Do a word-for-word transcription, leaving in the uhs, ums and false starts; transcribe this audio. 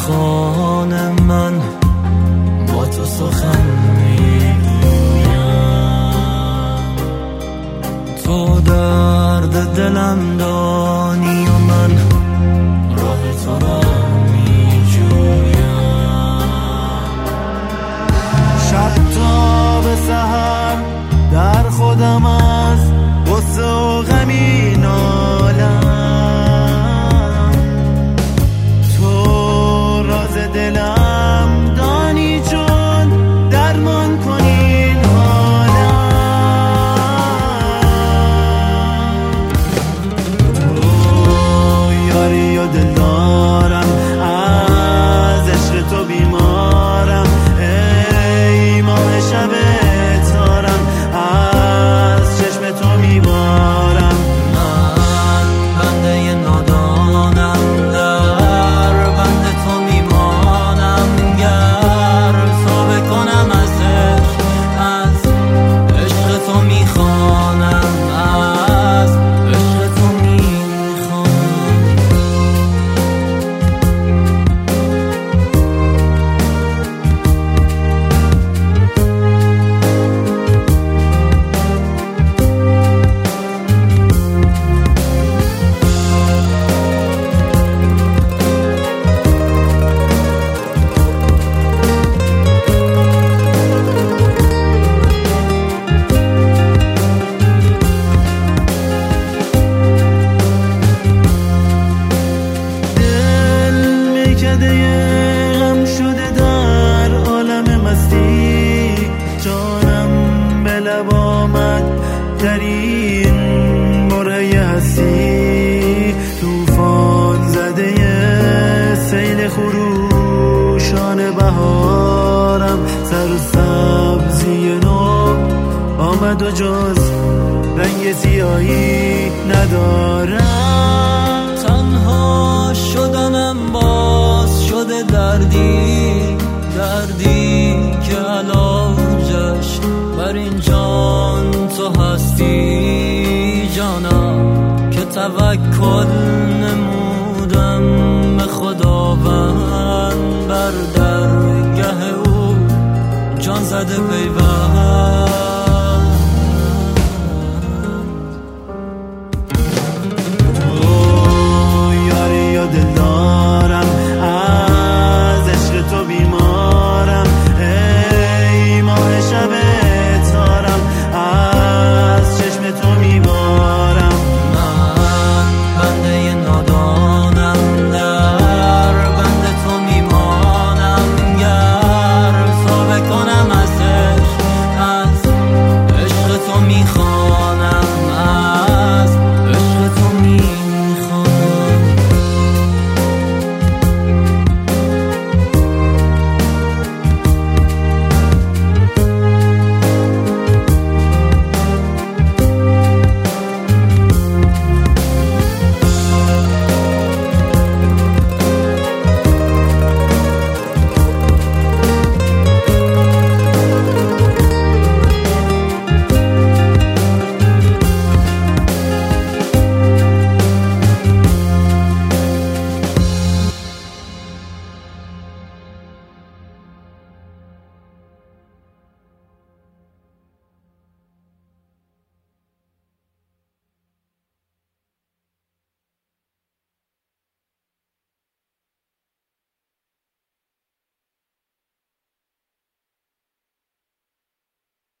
خانه من با تو سخن میگویم، تو درد دلم دانی و من راه تو را میجویم. شب تا به سحر در خودم از غصه و غمی نالم، تو راز دلم دانی چون درمان کنین حالم. تو یاری و دل دارم، از عشق تو بیمارم، ای ماه شب تارم، از چشم تو میبارم. من بنده نادانم، در بند تو میمانم، گر تو بکنم از عشق، از عشق تو میخوانم، از عشق تو میخوانم. غم شده در عالم مستی، جانم به لب آمد در این برهه هستی. توفان زده سیل خروشان بهارم، سر و سبزی نو آمد و جز رنگ سیاهی ندارم. تنها شدنم باز شده دردی، دردی که علاجش بر این جان تو هستی. جانم که توکل نمودم به خداوند، بر درگه او جان زده پیوند.